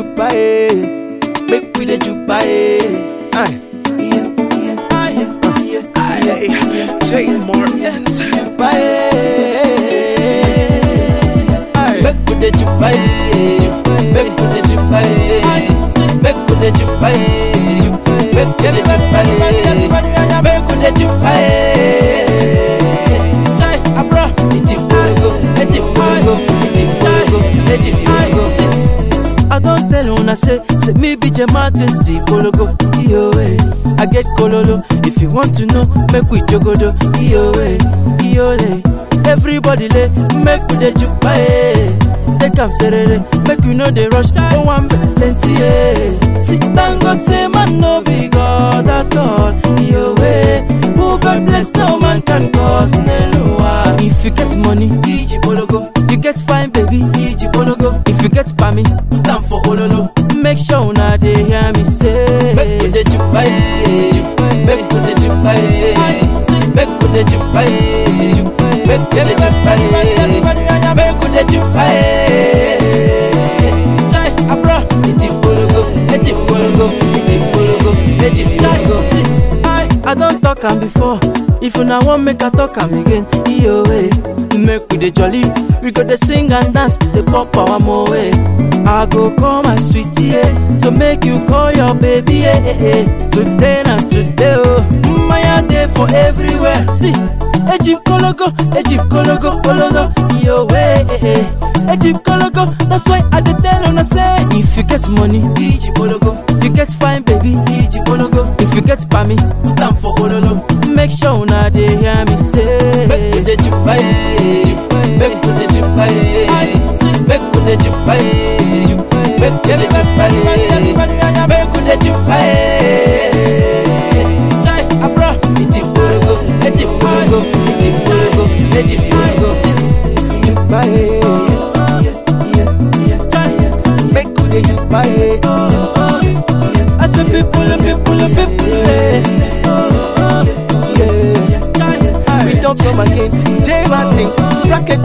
jupa, make we the jupa, Jay Martins, jupa, make we the jupa, make we the jupa, make we the jupa, make we the jupa, make we the jupa, Jay Abra, I don't tell una say me be Jay Martins G Pologo, yo I get kololo. If you want to know, make we jogodo, yo everybody lay, make we the jupa, take am serere, make we know the rush, oh one plenty, sit down God say man no be God at all, yo who God bless no man can cause Nelua. If you get money, Iji Pologo. You get fine baby, Iji Pologo. If you get pami, time for Ololo. Make sure now they hear me say, make with the jupa, make with the jupa, make with the jupa, make with the jupa, make with the jupa. Jai Abra, Iji Pologo, Iji Pologo, Iji Pologo, Iji Pologo. I don't talk am before. If you now want make I talk am again, yo make we the jolly, we go the sing and dance, the pop our more way. I go call my sweetie, so make you call your baby, today and today, oh, my day for everywhere. See, Egypt Kologo, Kologo, yo Egypt Kologo. That's why I did tell on I say, if you get money, Egypt Kologo. You get fine baby, Egypt Kologo. If you get pami, time for Ololo. Make sure now they hear me say, make with the jupa, make with the jupa, make with the jupa, make with the jupa, make with the jupa. Jai Abra, Egypt Kologo, Egypt Kologo, Egypt Kologo, Egypt Kologo. Jupa, make with the jupa. I say people. We don't come again. Jay Martins, bracket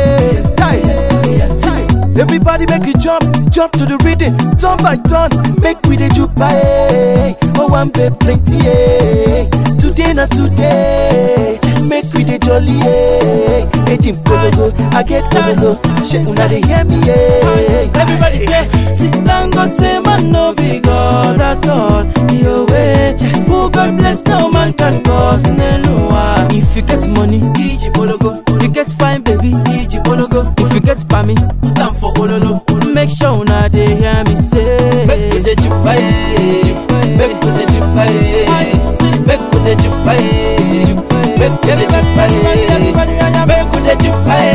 everybody make you jump to the rhythm, turn by turn. Make we the jupa, oh one pay plenty, today not today. Make we the jolly, Ejim Pologo, I get kololo. Shake una they hear me, everybody say, sit down God say man no be God at all, yo who God bless no man can cause Nelua. If you get money, Iji Pologo. You get fine baby, Iji Pologo. If you get pami, time for Ololo. Make sure now they hear me say, make with the jupa, make with the jupa, make with the jupa, make with the jupa, make with the jupa.